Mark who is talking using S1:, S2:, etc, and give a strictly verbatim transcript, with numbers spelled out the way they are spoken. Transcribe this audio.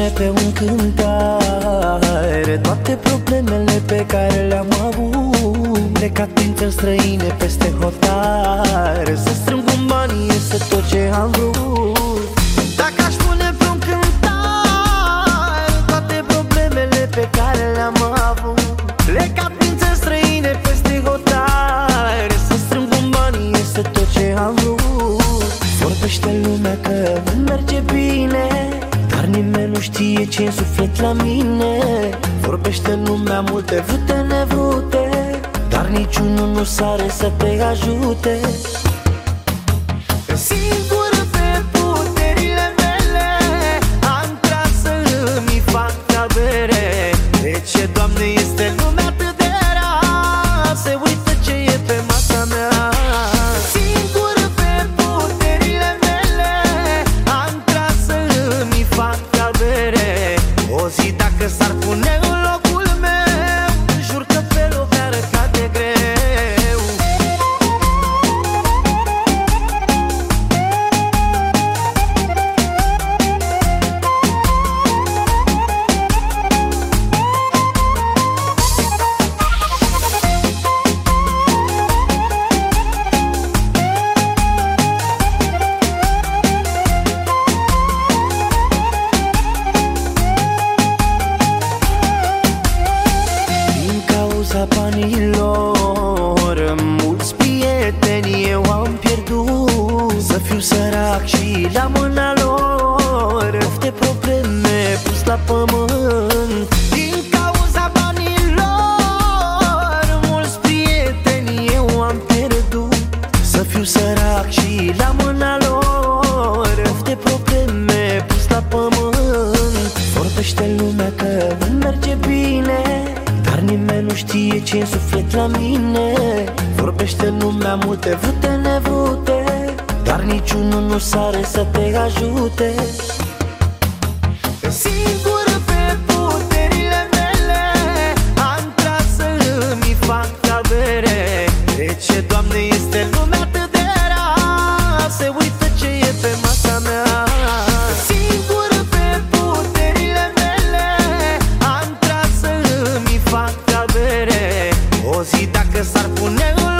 S1: pe un cântar toate problemele pe care le-am avut. Plecat prin țări străine peste hotar, să strâng un bani, este tot ce am vrut. Dacă aș pune pe un cântar toate problemele pe care le-am avut. Plecat prin țări străine peste hotar, să strâng un bani, este tot ce am vrut. Vorbește lumea că nu merge bine, dar nimeni nu știe ce în suflet la mine. Vorbește lumea multe vrute nevrute, dar niciunul nu sare să te ajute. Singur pe puterile mele am tras să îmi fac avere. De ce, Doamne, este lumea atât de rea? Se uită ce e pe masa mea. Singur pe puterile mele am tras să îmi fac avere. O zi dacă s-ar pune în locul meu, jur că pe loc ar cade greu. Banilor, mulți prieteni eu am pierdut. Să fiu sărac și la mâna lor, of de probleme pus la pământ. Din cauza banilor, mulți prieteni eu am pierdut. Să fiu sărac și la mâna lor, of de probleme pus la pământ. Vorbește lumea că nu merge bine, dar nimeni nu știe ce-i în suflet la mine. Vorbește lumea multe vrute nevrute, dar niciunul nu sare să te ajute. Singur pe puterile mele am tras să îmi fac avere. De ce, Doamne, este lumea atât de rea? Se uită ce e pe masa mea. Singur pe puterile mele am tras să îmi fac avere. O zi dacă s-ar pune în